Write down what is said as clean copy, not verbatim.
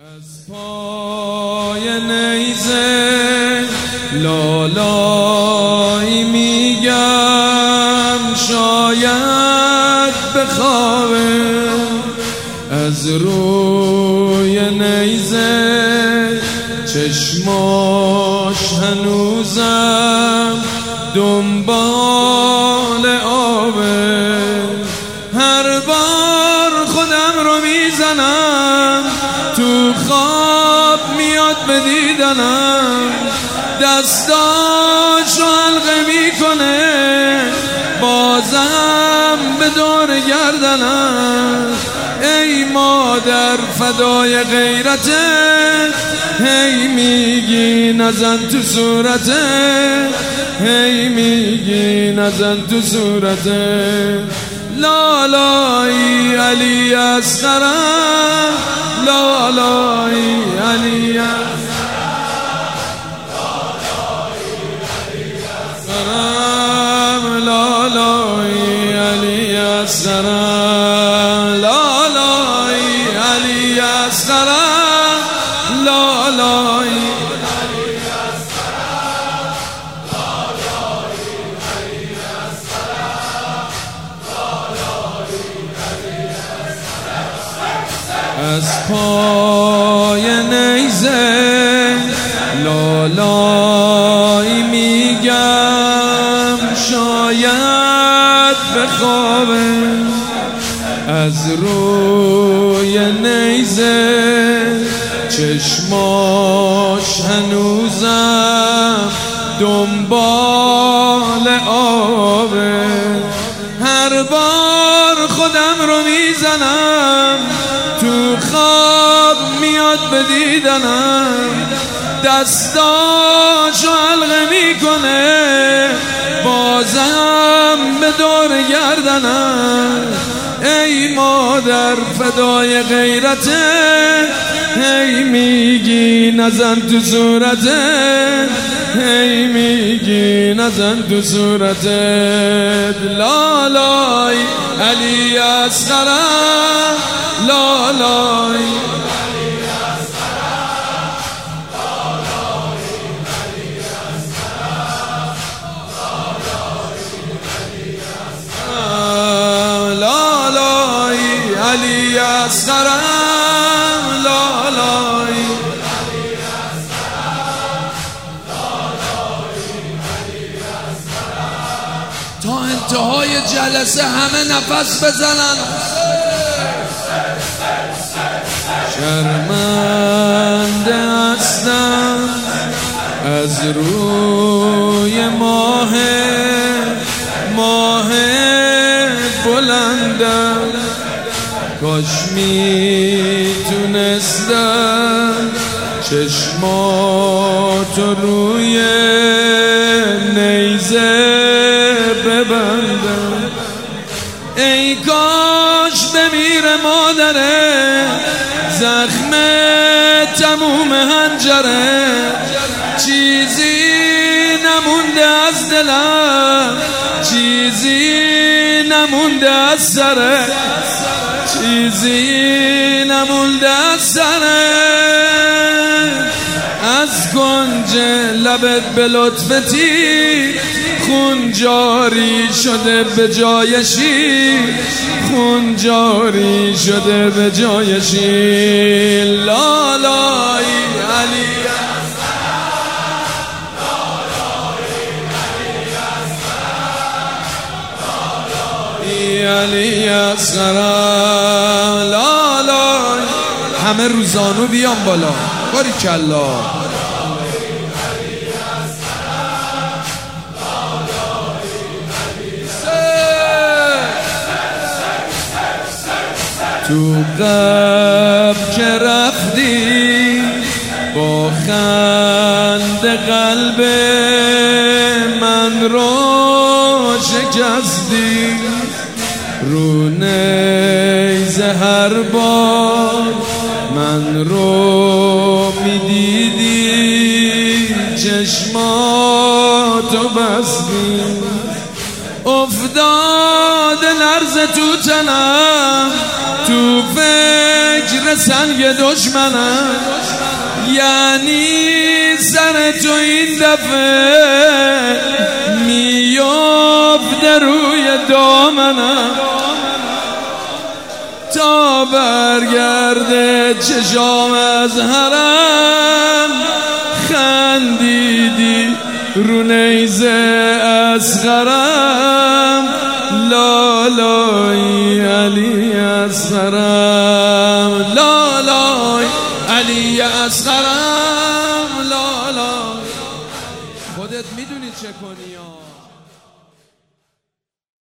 از پای نیزه لالایی میگم شاید بخوابه، از روی نیزه چشماش هنوزم دنبال آبه. هر بار خودم رو میزنم تو خواب میاد به دیدنم، دستاشو حلقه میکنه بازم به دور گردنم. ای مادر فدای غیرتت، هی میگی نزن تو صورتت، هی میگی نزن تو صورتت. لالای علی اصغرم، لالای علی اصغرم، لالای علی اصغرم، لالای علی اصغرم، لالای از پای نیزه لالایی میگم شاید بخوابه، از روی نیزه چشماش هنوزم دنبال آبه. هر بار خودم رو میزنم تو خواب میاد به دیدنم، دستاشو حلقه میکنه بازم به دور گردنم. ای مادر فدای غیرتت، هی میگی نزن تو صورتت، هی میگی نزن تو صورتت. لالای علی اصغرم، لالای علی اصغرم، لالای تا انتهای جلسه همه نفس بزنن. شرمنده هستم از روی ماه بلندم، کاش میتونستم چشماتو روی نیزه ببندم. ای کاش بمیره مادره، زخم تموم هنجره، چیزی نمونده از دلم، چیزی نمونده از سره، چیزی نمونده از سره. از کنج لبت به لطفتی خون جاری شده به جایشی، خون جاری شده به جایشی. لالای علی علی اصغرم، لالای همه روزانو بیان بالا، باریکلا. تو قبر که رفتی با خنده قلب من رو شکستی، رو نیزه هر بار من رو میدیدی چشماتو بستی. افتاد لرز تو تنم، تو فکر زیر سنگ دشمنم، یعنی سر تو این دفعه میافته روی دامنم، تا برگرده چشام از حرم، خندیدی رو نیزه اصغرم، لالای علی اصغرم، لالای علی اصغرم، لالای. خودت میدونی چه کنی.